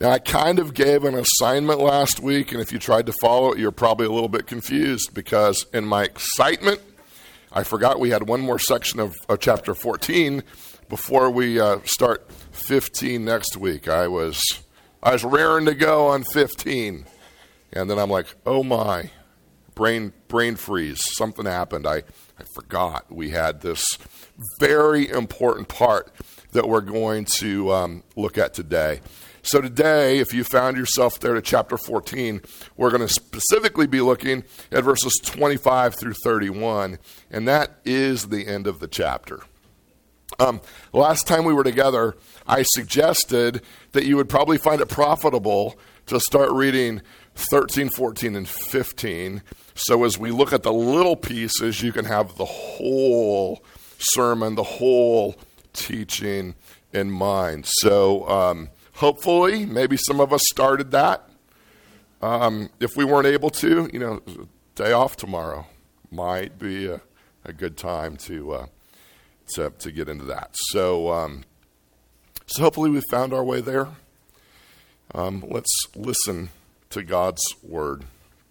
Now, I kind of gave an assignment last week, and if you tried to follow it, you're probably a little bit confused because in my excitement, I forgot we had one more section of chapter 14 before we start 15 next week. I was raring to go on 15, and then I'm like, oh my, brain freeze. Something happened. I forgot we had this very important part that we're going to look at today. So today, if you found yourself there to chapter 14, we're going to specifically be looking at verses 25 through 31, and that is the end of the chapter. Last time we were together, I suggested that you would probably find it profitable to start reading 13, 14, and 15. So as we look at the little pieces, you can have the whole sermon, the whole teaching in mind. So hopefully, maybe some of us started that. If we weren't able to, day off tomorrow might be a good time to get into that. So hopefully we found our way there. Let's listen to God's word.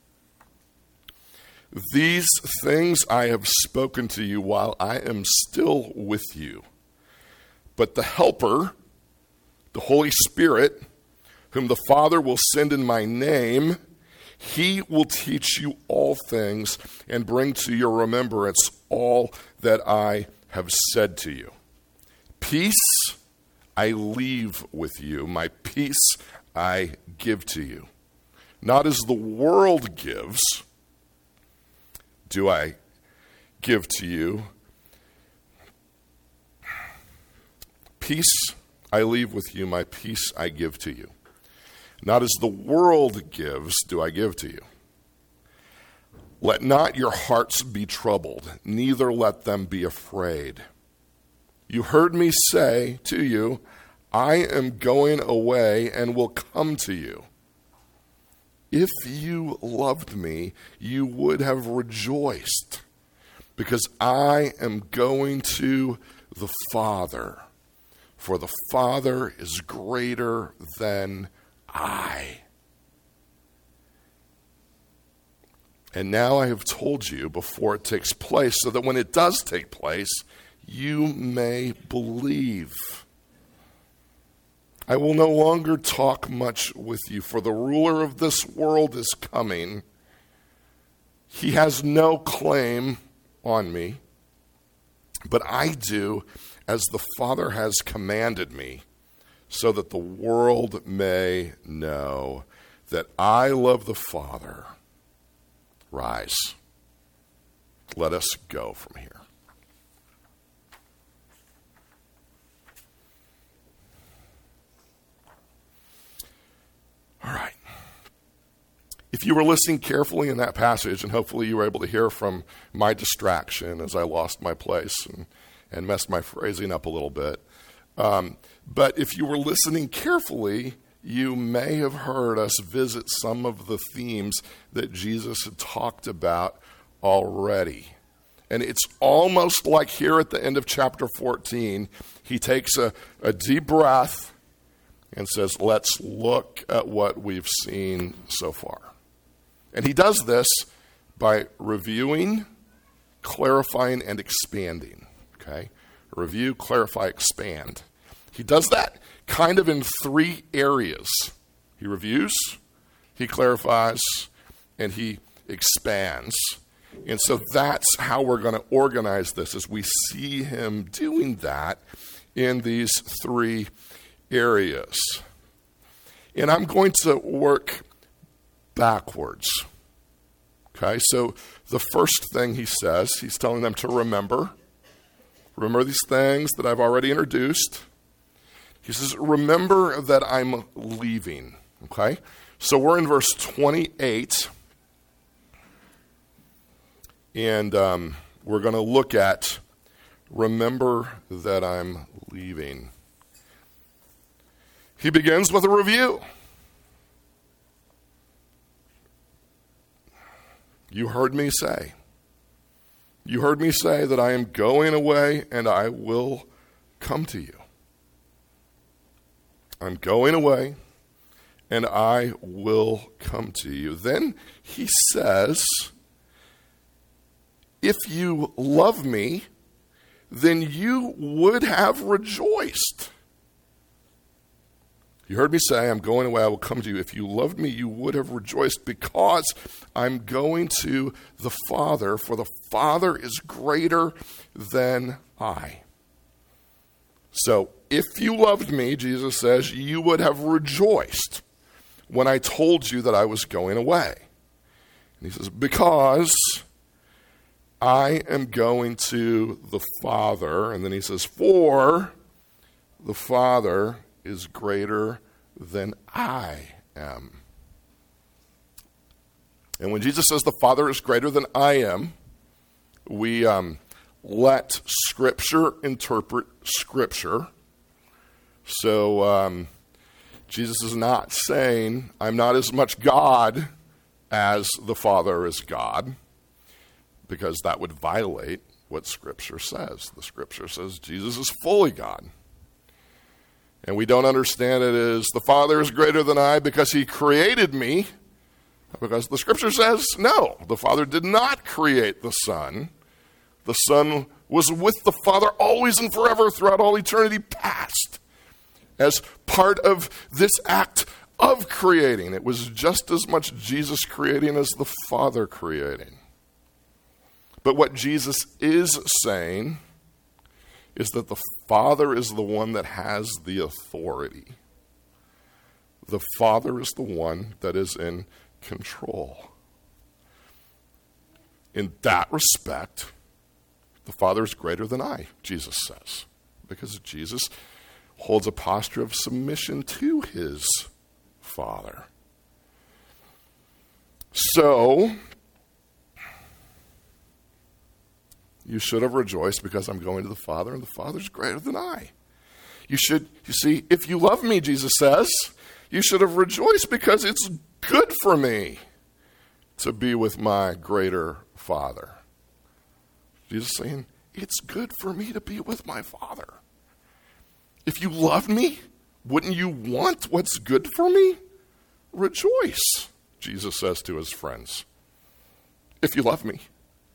These things I have spoken to you while I am still with you. But the Helper, the Holy Spirit, whom the Father will send in my name, he will teach you all things and bring to your remembrance all that I have said to you. Peace I leave with you. My peace I give to you. Not as the world gives, do I give to you. Peace I leave with you, my peace I give to you. Not as the world gives, do I give to you. Let not your hearts be troubled, neither let them be afraid. You heard me say to you, I am going away and will come to you. If you loved me, you would have rejoiced, because I am going to the Father. For the Father is greater than I. And now I have told you before it takes place, so that when it does take place, you may believe. I will no longer talk much with you, for the ruler of this world is coming. He has no claim on me, but I do as the Father has commanded me, so that the world may know that I love the Father. Rise. Let us go from here. All right. If you were listening carefully in that passage, and hopefully you were able to hear from my distraction as I lost my place and messed my phrasing up a little bit. But if you were listening carefully, you may have heard us visit some of the themes that Jesus had talked about already. And it's almost like here at the end of chapter 14, he takes a deep breath and says, let's look at what we've seen so far. And he does this by reviewing, clarifying, and expanding. Okay? Review, clarify, expand. He does that kind of in three areas. He reviews, he clarifies, and he expands. And so that's how we're going to organize this, as we see him doing that in these three areas. And I'm going to work backwards. Okay, so the first thing he says, he's telling them to remember these things that I've already introduced. He says, remember that I'm leaving. Okay, so we're in verse 28, and we're going to look at remember that I'm leaving. He begins with a review. You heard me say that I am going away and I will come to you. I'm going away and I will come to you. Then he says, if you love me, then you would have rejoiced. You heard me say, I'm going away, I will come to you. If you loved me, you would have rejoiced, because I'm going to the Father, for the Father is greater than I. So, if you loved me, Jesus says, you would have rejoiced when I told you that I was going away. And he says, because I am going to the Father. And then he says, for the Father is greater than I am. And when Jesus says the Father is greater than I am, we let Scripture interpret Scripture. So Jesus is not saying, I'm not as much God as the Father is God, because that would violate what Scripture says. The Scripture says Jesus is fully God. And we don't understand it as the Father is greater than I because he created me, because the Scripture says, no, the Father did not create the Son. The Son was with the Father always and forever throughout all eternity past, as part of this act of creating. It was just as much Jesus creating as the Father creating. But what Jesus is saying is that the Father is the one that has the authority. The Father is the one that is in control. In that respect, the Father is greater than I, Jesus says, because Jesus holds a posture of submission to his Father. So, you should have rejoiced because I'm going to the Father, and the Father's greater than I. You see, if you love me, Jesus says, you should have rejoiced because it's good for me to be with my greater Father. Jesus is saying, it's good for me to be with my Father. If you love me, wouldn't you want what's good for me? Rejoice, Jesus says to his friends, if you love me.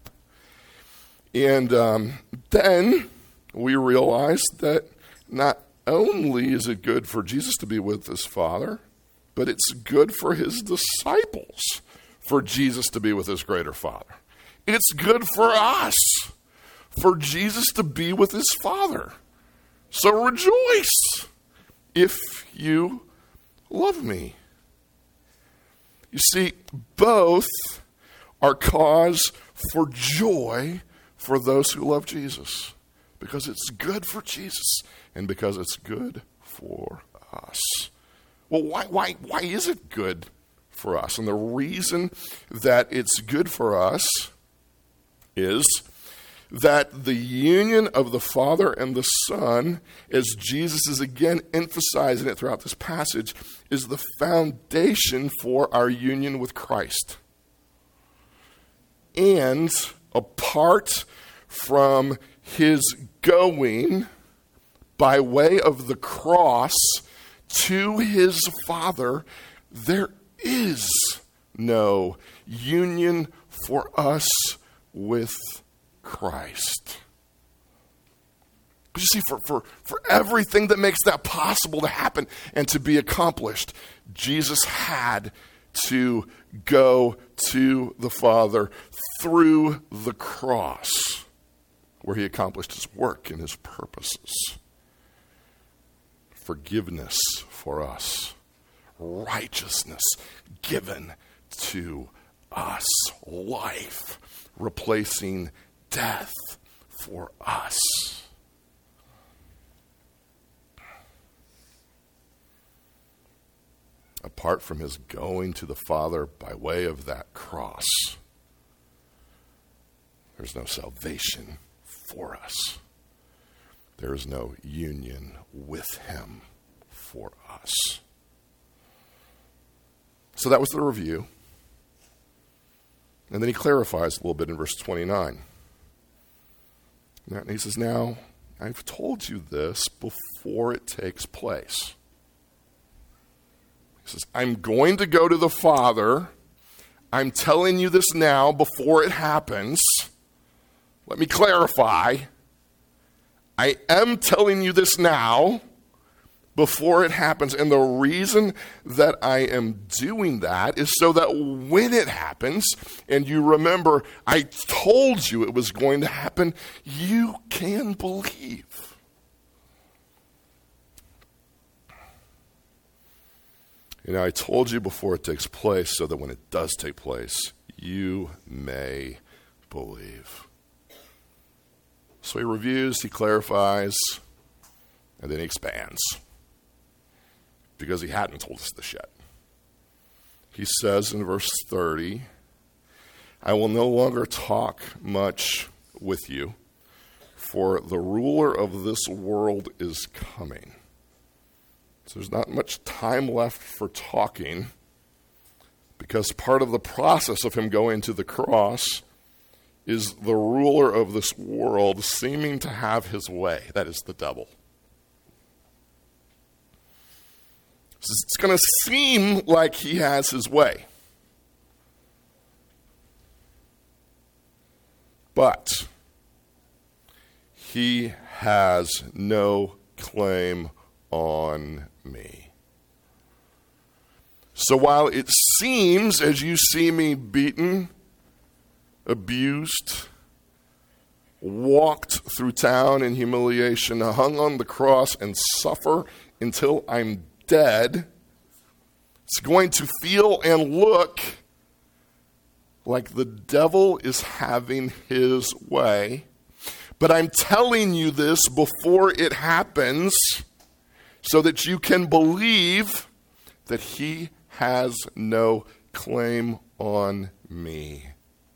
And then we realize that not only is it good for Jesus to be with his Father, but it's good for his disciples for Jesus to be with his greater Father. It's good for us for Jesus to be with his Father. So rejoice if you love me. You see, both are cause for joy for those who love Jesus, because it's good for Jesus and because it's good for us. Well, why is it good for us? And the reason that it's good for us is that the union of the Father and the Son, as Jesus is again emphasizing it throughout this passage, is the foundation for our union with Christ. And apart from his going by way of the cross to his Father, there is no union for us with Christ. But you see, for everything that makes that possible to happen and to be accomplished, Jesus had to go to the Father through the cross, where he accomplished his work and his purposes. Forgiveness for us, righteousness given to us, life replacing death for us. Apart from his going to the Father by way of that cross, there's no salvation for us. There is no union with him for us. So that was the review. And then he clarifies a little bit in verse 29. And he says, now, I've told you this before it takes place. He says, I'm going to go to the Father. I'm telling you this now before it happens. Let me clarify. I am telling you this now before it happens. And the reason that I am doing that is so that when it happens, and you remember I told you it was going to happen, you can believe. I told you before it takes place so that when it does take place, you may believe. So he reviews, he clarifies, and then he expands. Because he hadn't told us this yet. He says in verse 30, I will no longer talk much with you, for the ruler of this world is coming. So there's not much time left for talking, because part of the process of him going to the cross is the ruler of this world seeming to have his way. That is the devil. It's going to seem like he has his way. But he has no claim on me. So while it seems, as you see me beaten, abused, walked through town in humiliation, hung on the cross and suffer until I'm dead, it's going to feel and look like the devil is having his way. But I'm telling you this before it happens so that you can believe that he has no claim on me.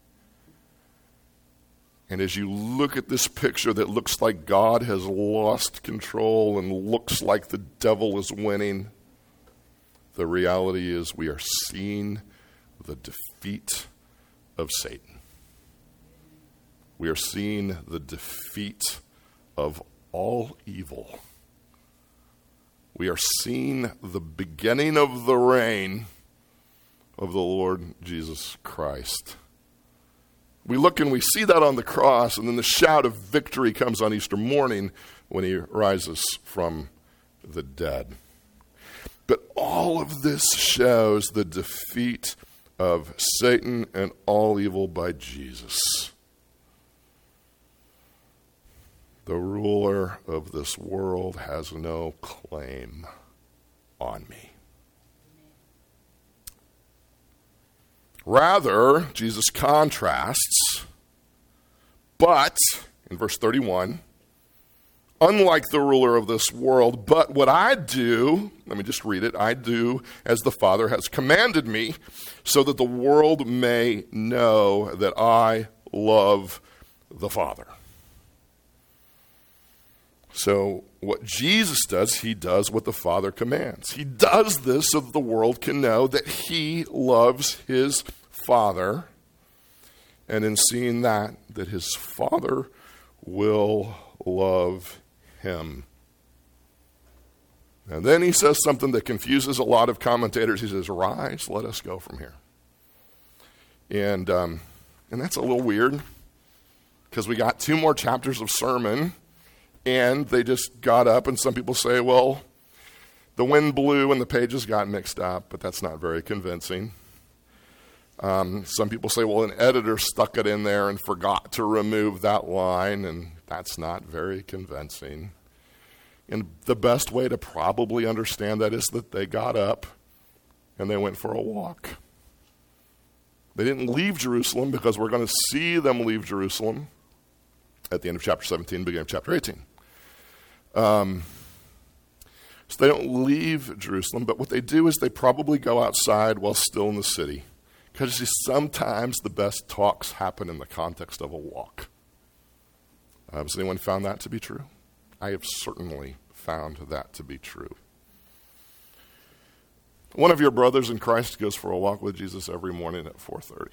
And as you look at this picture that looks like God has lost control and looks like the devil is winning, the reality is we are seeing the defeat of Satan. We are seeing the defeat of all evil. We are seeing the beginning of the reign of the Lord Jesus Christ. We look and we see that on the cross, and then the shout of victory comes on Easter morning when he rises from the dead. But all of this shows the defeat of Satan and all evil by Jesus. The ruler of this world has no claim on me. Rather, Jesus contrasts, but, in verse 31, unlike the ruler of this world, but what I do, let me just read it, I do as the Father has commanded me, so that the world may know that I love the Father. So what Jesus does, he does what the Father commands. He does this so that the world can know that he loves his Father, and in seeing that his Father will love him. And then he says something that confuses a lot of commentators. He says, "Rise, let us go from here." And that's a little weird, because we got 2 more chapters of sermon, and they just got up, and some people say, well, the wind blew and the pages got mixed up, but that's not very convincing. Some people say, well, an editor stuck it in there and forgot to remove that line, and that's not very convincing. And the best way to probably understand that is that they got up and they went for a walk. They didn't leave Jerusalem, because we're going to see them leave Jerusalem at the end of chapter 17, beginning of chapter 18. So they don't leave Jerusalem, but what they do is they probably go outside while still in the city. Because sometimes the best talks happen in the context of a walk. Has anyone found that to be true? I have certainly found that to be true. One of your brothers in Christ goes for a walk with Jesus every morning at 4:30.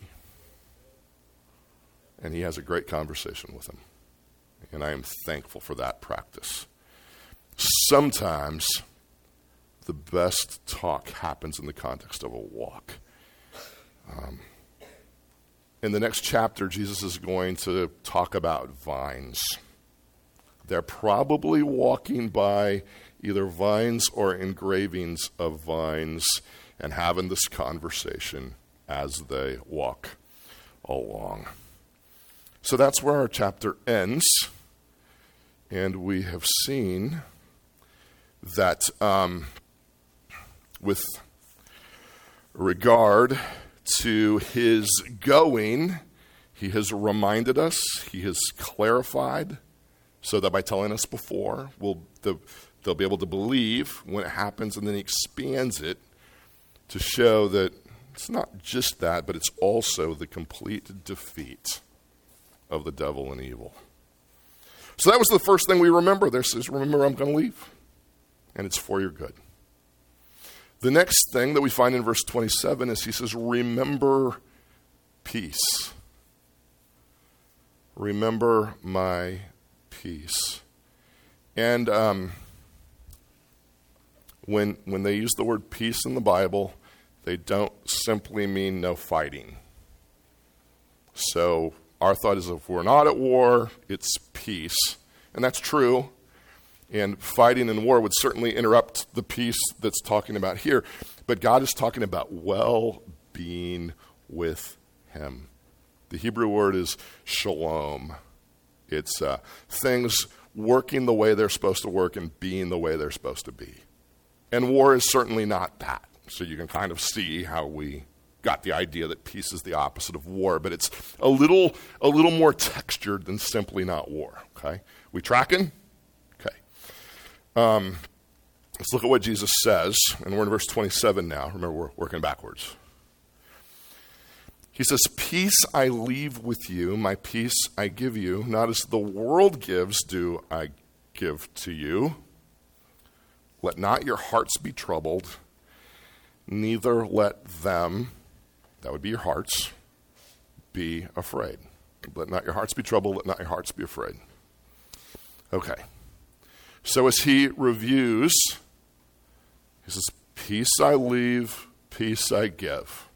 And he has a great conversation with him. And I am thankful for that practice. Sometimes the best talk happens in the context of a walk. In the next chapter, Jesus is going to talk about vines. They're probably walking by either vines or engravings of vines and having this conversation as they walk along. So that's where our chapter ends. And we have seen that with regard to his going, he has reminded us, he has clarified, so that by telling us before, they'll be able to believe when it happens, and then he expands it to show that it's not just that, but it's also the complete defeat of the devil and evil. So that was the first thing we remember. There says, remember, I'm going to leave, and it's for your good. The next thing that we find in verse 27 is he says, remember peace. Remember my peace. And when they use the word peace in the Bible, they don't simply mean no fighting. So our thought is if we're not at war, it's peace. And that's true. And fighting and war would certainly interrupt the peace that's talking about here. But God is talking about well-being with him. The Hebrew word is shalom. It's things working the way they're supposed to work and being the way they're supposed to be. And war is certainly not that. So you can kind of see how we got the idea that peace is the opposite of war. But it's a little more textured than simply not war. Okay? We tracking? Let's look at what Jesus says, and we're in verse 27 now. Remember, we're working backwards. He says, peace I leave with you, my peace I give you, not as the world gives do I give to you. Let not your hearts be troubled, neither let them, that would be your hearts, be afraid. Let not your hearts be troubled, let not your hearts be afraid. Okay. So as he reviews, he says, peace I leave, peace I give.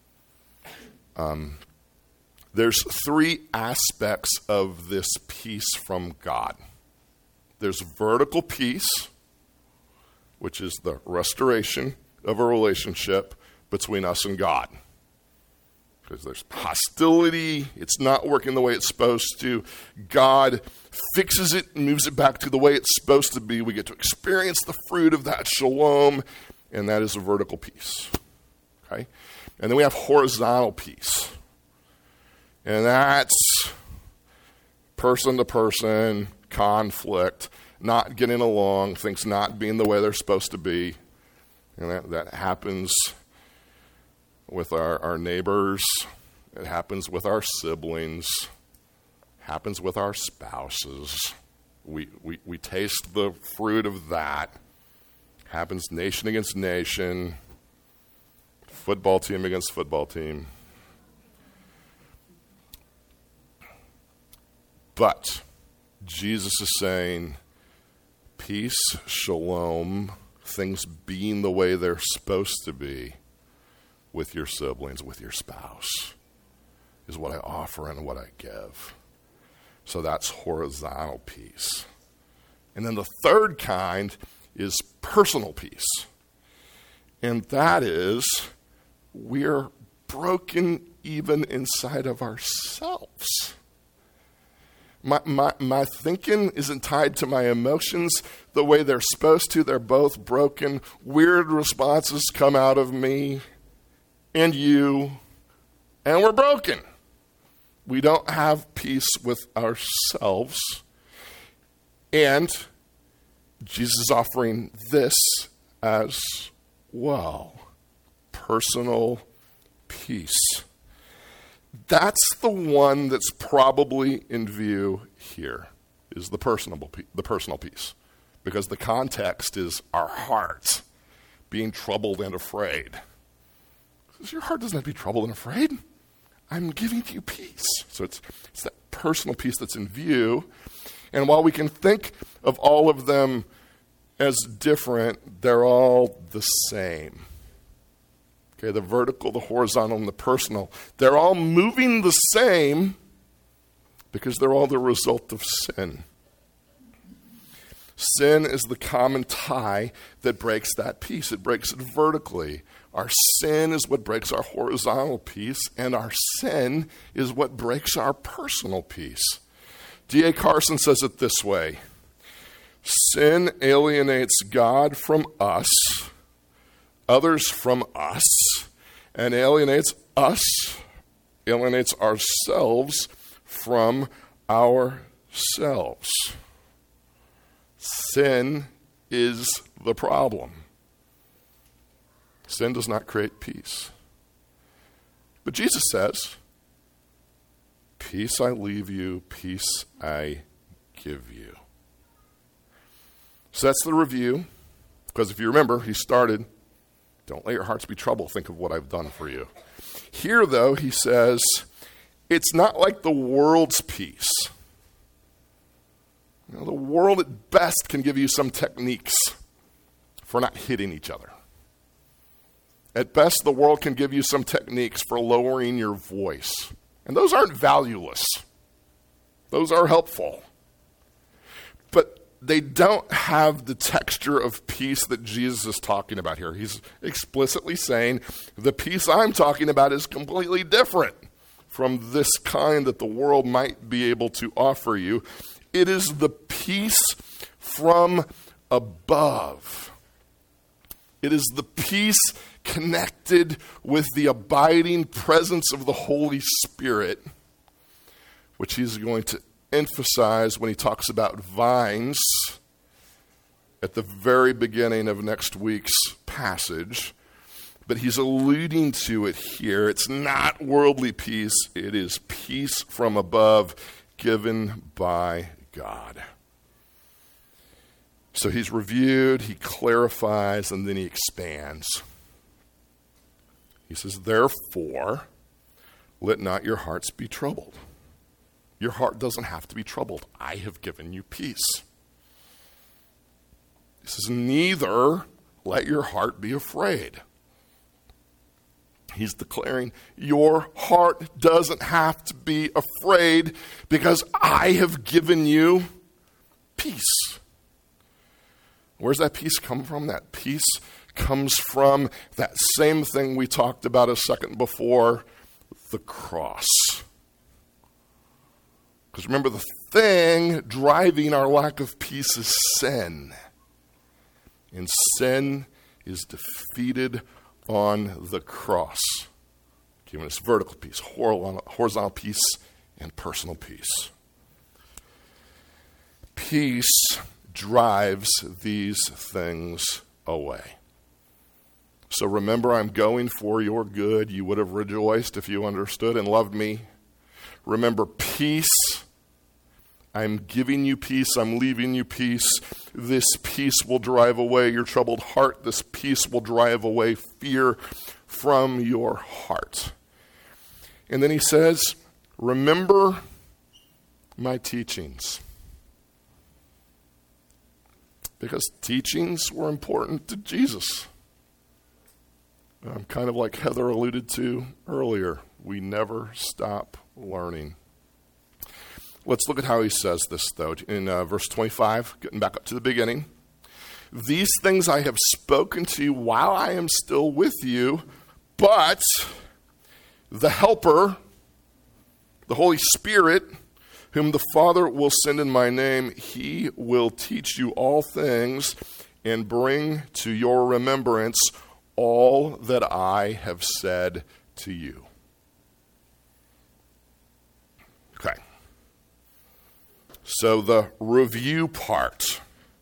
There's three aspects of this peace from God. There's vertical peace, which is the restoration of a relationship between us and God. Because there's hostility, it's not working the way it's supposed to. God fixes it and moves it back to the way it's supposed to be. We get to experience the fruit of that shalom, and that is a vertical peace. Okay? And then we have horizontal peace. And that's person-to-person conflict, not getting along, things not being the way they're supposed to be. And that happens with our neighbors, it happens with our siblings, happens with our spouses. We taste the fruit of that. Happens nation against nation, football team against football team. But Jesus is saying, peace, shalom, things being the way they're supposed to be, with your siblings, with your spouse, is what I offer and what I give. So that's horizontal peace. And then the third kind is personal peace. And that is, we're broken even inside of ourselves. My thinking isn't tied to my emotions the way they're supposed to. They're both broken. Weird responses come out of me and you, and we're broken. We don't have peace with ourselves. And Jesus is offering this as well. Personal peace. That's the one that's probably in view here, is the personal peace. Because the context is our hearts being troubled and afraid. Your heart doesn't have to be troubled and afraid. I'm giving you peace. So it's that personal peace that's in view. And while we can think of all of them as different. They're all the same. Okay, the vertical, the horizontal, and the personal. They're all moving the same because they're all the result of sin. Sin is the common tie that breaks that piece. It breaks it vertically. Our sin is what breaks our horizontal piece, and our sin is what breaks our personal piece. D.A. Carson says it this way: sin alienates God from us, others from us, and alienates ourselves from ourselves. Sin is the problem. Sin does not create peace. But Jesus says, peace I leave you, peace I give you. So that's the review. Because if you remember, he started, don't let your hearts be troubled. Think of what I've done for you. Here, though, he says, it's not like the world's peace. You know, the world at best can give you some techniques for not hitting each other. At best, the world can give you some techniques for lowering your voice. And those aren't valueless. Those are helpful. But they don't have the texture of peace that Jesus is talking about here. He's explicitly saying, the peace I'm talking about is completely different from this kind that the world might be able to offer you. It is the peace from above. It is the peace connected with the abiding presence of the Holy Spirit, which he's going to emphasize when he talks about vines at the very beginning of next week's passage. But he's alluding to it here. It's not worldly peace. It is peace from above given by God. So he's reviewed, he clarifies, and then he expands. He says, therefore, let not your hearts be troubled. Your heart doesn't have to be troubled. I have given you peace. He says, neither let your heart be afraid. He's declaring, your heart doesn't have to be afraid because I have given you peace. Where's that peace come from? That peace comes from that same thing we talked about a second before, the cross. Because remember, the thing driving our lack of peace is sin. And sin is defeated on the cross, giving us vertical peace, horizontal peace, and personal peace. Peace drives these things away. So remember, I'm going for your good. You would have rejoiced if you understood and loved me. Remember, peace. I'm giving you peace. I'm leaving you peace. This peace will drive away your troubled heart. This peace will drive away fear from your heart. And then he says, remember my teachings. Because teachings were important to Jesus. Kind of like Heather alluded to earlier, we never stop learning. Let's look at how he says this, though, in verse 25, getting back up to the beginning. These things I have spoken to you while I am still with you, but the Helper, the Holy Spirit, whom the Father will send in my name, he will teach you all things and bring to your remembrance all that I have said to you. Okay. So the review part.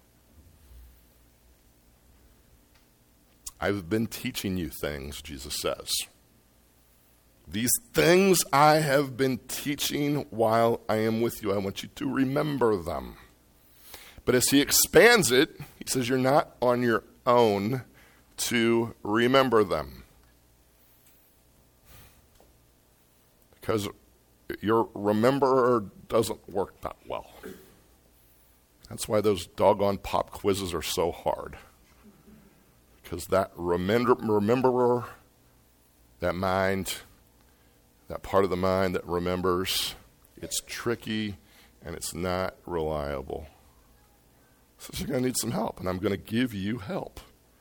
I've been teaching you things, Jesus says. These things I have been teaching while I am with you. I want you to remember them. But as he expands it, he says you're not on your own to remember them. Because your rememberer doesn't work that well. That's why those doggone pop quizzes are so hard. Because that rememberer, that mind, that part of the mind that remembers, it's tricky and it's not reliable. So you're going to need some help, and I'm going to give you help.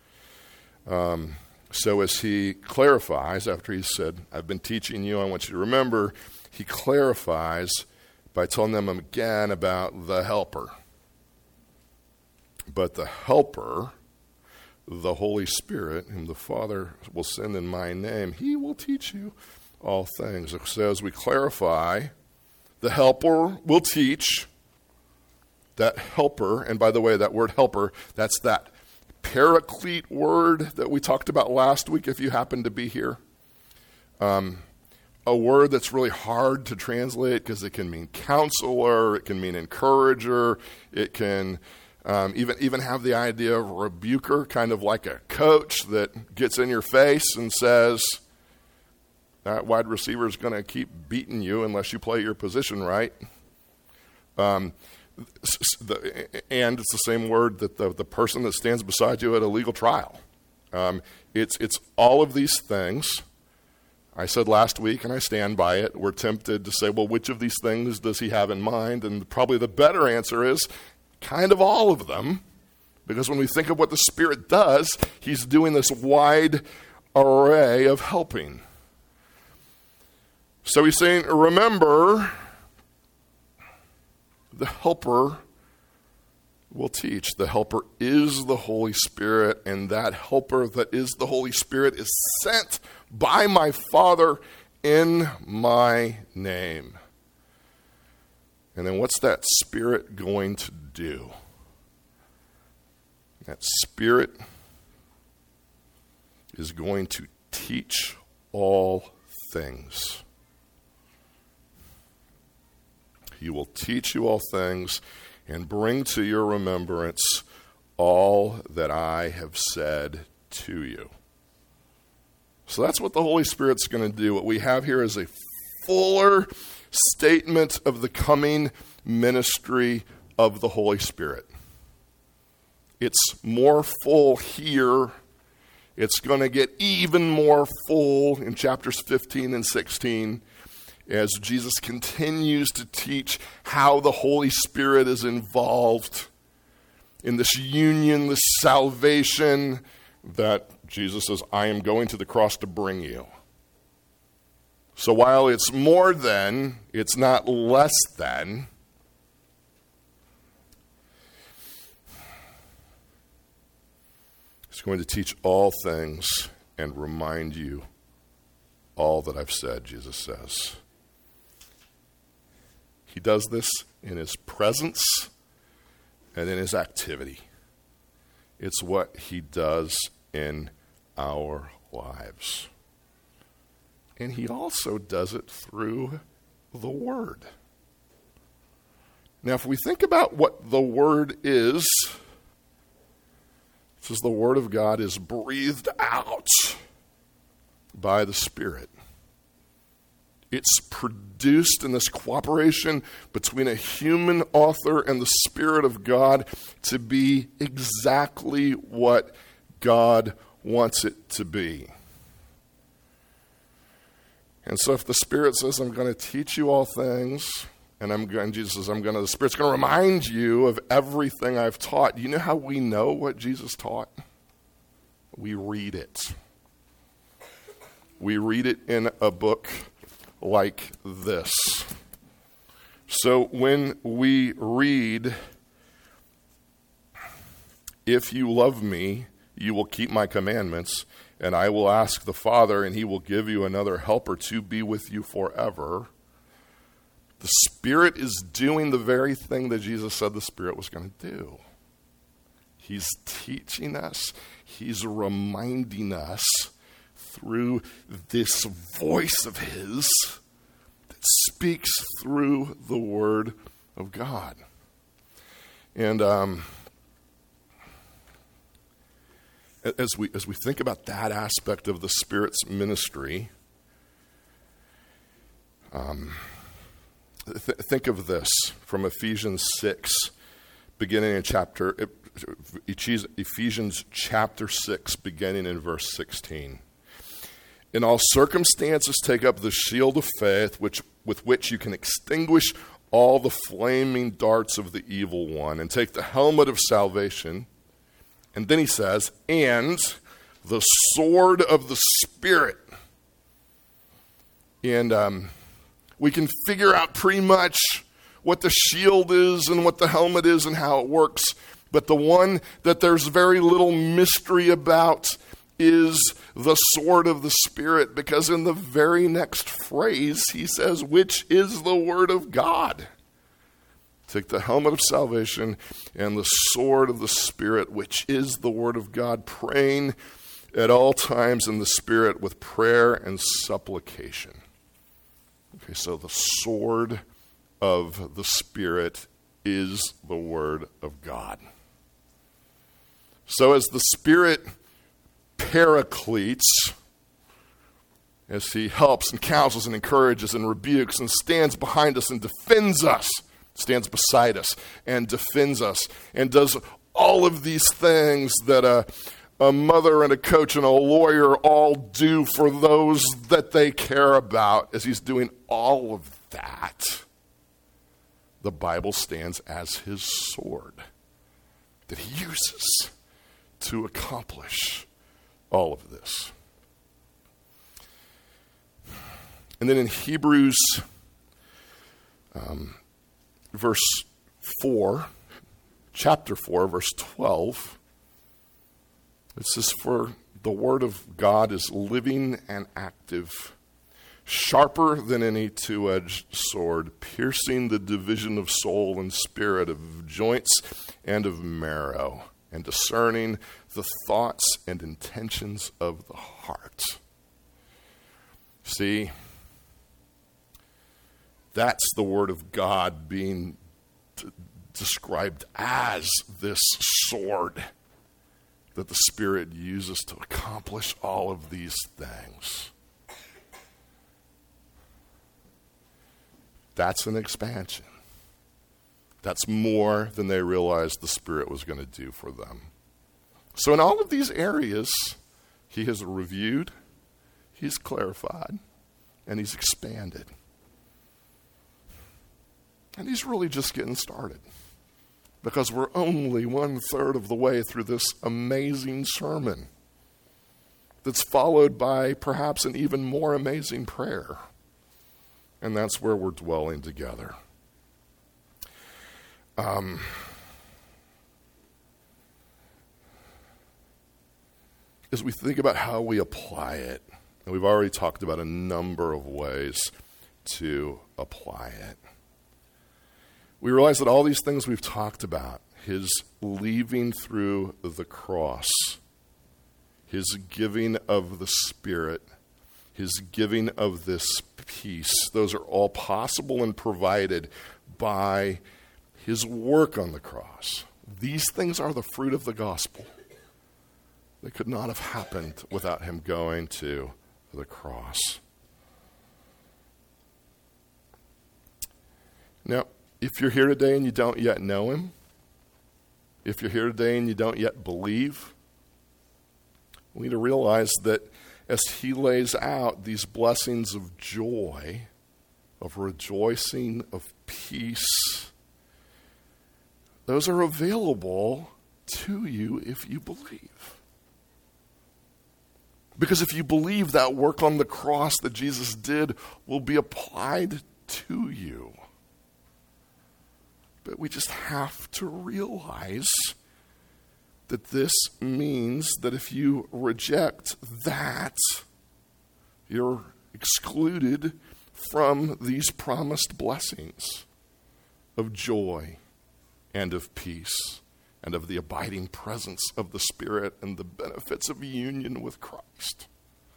So as he clarifies, after he said, I've been teaching you, I want you to remember, he clarifies by telling them again about the helper. But the helper, the Holy Spirit, whom the Father will send in my name, he will teach you all things. So as we clarify, the helper will teach. That helper, and by the way, that word helper, that's that paraclete word that we talked about last week, if you happen to be here. A word that's really hard to translate because it can mean counselor, it can mean encourager, it can even have the idea of rebuker, kind of like a coach that gets in your face and says, that wide receiver is going to keep beating you unless you play your position right. And it's the same word that the person that stands beside you at a legal trial. It's all of these things. I said last week, and I stand by it, we're tempted to say, well, which of these things does he have in mind? And probably the better answer is kind of all of them. Because when we think of what the Spirit does, he's doing this wide array of helping. So he's saying, remember, the helper will teach. The helper is the Holy Spirit, and that helper that is the Holy Spirit is sent by my Father in my name. And then what's that Spirit going to do? That Spirit is going to teach all things. He will teach you all things and bring to your remembrance all that I have said to you. So that's what the Holy Spirit's going to do. What we have here is a fuller statement of the coming ministry of the Holy Spirit. It's more full here. It's going to get even more full in chapters 15 and 16 as Jesus continues to teach how the Holy Spirit is involved in this union, this salvation that Jesus says, I am going to the cross to bring you. So while it's more than, it's not less than. He's going to teach all things and remind you all that I've said, Jesus says. He does this in his presence and in his activity. It's what he does in our lives. And he also does it through the Word. Now, if we think about what the Word is, it says the Word of God is breathed out by the Spirit. It's produced in this cooperation between a human author and the Spirit of God to be exactly what God wants it to be. And so if the Spirit says, I'm going to teach you all things, and Jesus says, the Spirit's going to remind you of everything I've taught. You know how we know what Jesus taught? We read it. We read it in a book like this. So when we read, if you love me, you will keep my commandments, and I will ask the Father, and he will give you another helper to be with you forever. The Spirit is doing the very thing that Jesus said the Spirit was going to do. He's teaching us. He's reminding us through this voice of his that speaks through the Word of God. And as we think about that aspect of the Spirit's ministry, think of this from Ephesians 6. beginning in Ephesians chapter 6, beginning in verse 16. In all circumstances, take up the shield of faith, with which you can extinguish all the flaming darts of the evil one, and take the helmet of salvation. And then he says, and the sword of the Spirit. And we can figure out pretty much what the shield is and what the helmet is and how it works. But the one that there's very little mystery about is the sword of the Spirit, because in the very next phrase he says, which is the word of God. Take the helmet of salvation and the sword of the Spirit, which is the word of God, praying at all times in the Spirit with prayer and supplication. Okay, so the sword of the Spirit is the word of God. So as the Spirit paracletes, as he helps and counsels and encourages and rebukes and stands behind us and defends us, stands beside us and defends us, and does all of these things that a mother and a coach and a lawyer all do for those that they care about. As he's doing all of that, the Bible stands as his sword that he uses to accomplish all of this. And then in Hebrews chapter 4, verse 12, it says, for the word of God is living and active, sharper than any two-edged sword, piercing the division of soul and spirit, of joints and of marrow, and discerning the thoughts and intentions of the heart. See, that's the word of God being described as this sword that the Spirit uses to accomplish all of these things. That's an expansion. That's more than they realized the Spirit was going to do for them. So in all of these areas, he has reviewed, he's clarified, and he's expanded. And he's really just getting started, because we're only 1/3 of the way through this amazing sermon that's followed by perhaps an even more amazing prayer. And that's where we're dwelling together. As we think about how we apply it, and we've already talked about a number of ways to apply it, we realize that all these things we've talked about, his leaving through the cross, his giving of the Spirit, his giving of this peace, those are all possible and provided by his work on the cross. These things are the fruit of the gospel. They could not have happened without him going to the cross. Now, if you're here today and you don't yet know him, if you're here today and you don't yet believe, we need to realize that as he lays out these blessings of joy, of rejoicing, of peace, those are available to you if you believe. Because if you believe, that work on the cross that Jesus did will be applied to you. But we just have to realize that this means that if you reject that, you're excluded from these promised blessings of joy and of peace and of the abiding presence of the Spirit and the benefits of union with Christ.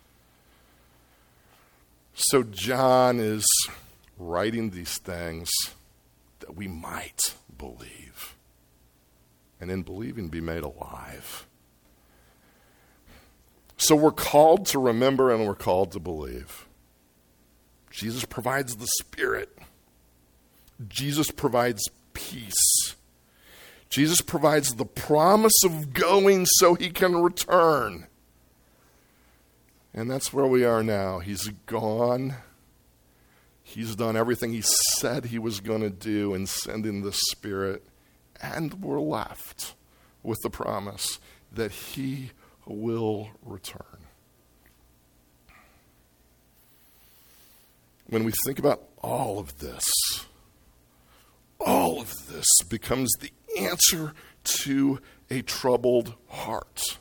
So John is writing these things that we might believe, and in believing be made alive. So we're called to remember and we're called to believe. Jesus provides the Spirit. Jesus provides peace. Jesus provides the promise of going so he can return. And that's where we are now. He's gone. He's done everything he said he was going to do in sending the Spirit. And we're left with the promise that he will return. When we think about all of this becomes the answer to a troubled heart.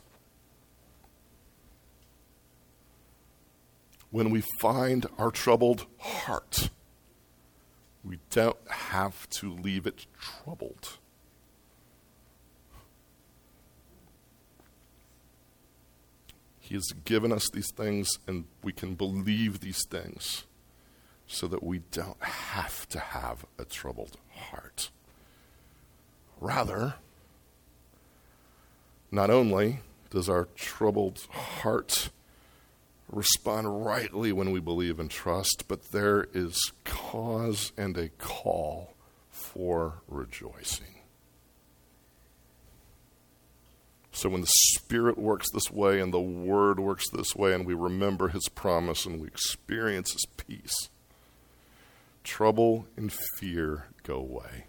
When we find our troubled heart, we don't have to leave it troubled. He has given us these things, and we can believe these things so that we don't have to have a troubled heart. Rather, not only does our troubled heart respond rightly when we believe and trust, but there is cause and a call for rejoicing. So when the Spirit works this way and the Word works this way and we remember his promise and we experience his peace, trouble and fear go away.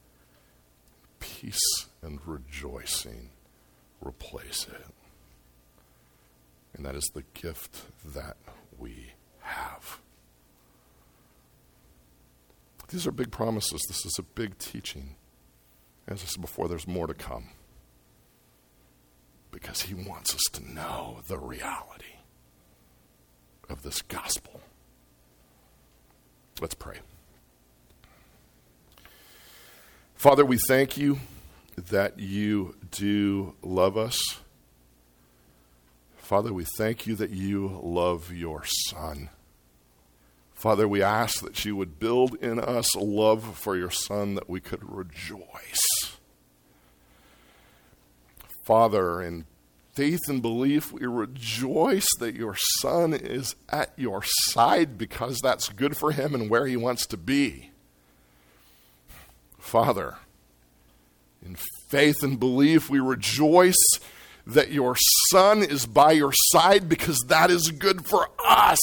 Peace and rejoicing replace it. And that is the gift that we have. These are big promises. This is a big teaching. As I said before, there's more to come. Because he wants us to know the reality of this gospel. Let's pray. Father, we thank you that you do love us. Father, we thank you that you love your Son. Father, we ask that you would build in us a love for your Son that we could rejoice. Father, in faith and belief, we rejoice that your Son is at your side because that's good for him and where he wants to be. Father, in faith and belief, we rejoice that your Son is by your side because that is good for us.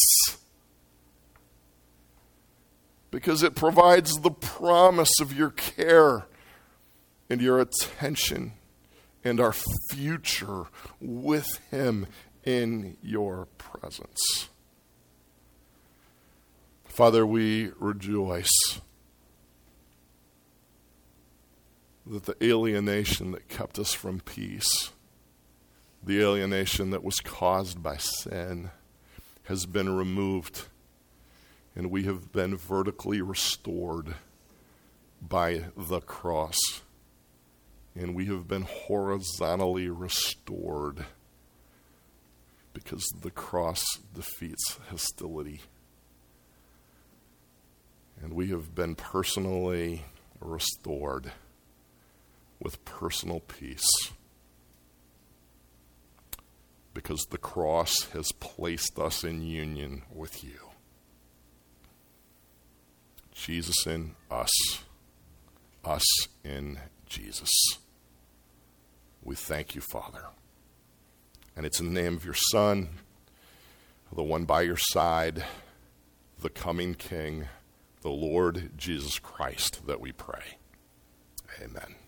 Because it provides the promise of your care and your attention and our future with him in your presence. Father, we rejoice that the alienation that kept us from peace, the alienation that was caused by sin, has been removed, and we have been vertically restored by the cross. And we have been horizontally restored because the cross defeats hostility. And we have been personally restored with personal peace because the cross has placed us in union with you. Jesus in us, us in Jesus. We thank you, Father. And it's in the name of your Son, the one by your side, the coming King, the Lord Jesus Christ, that we pray. Amen.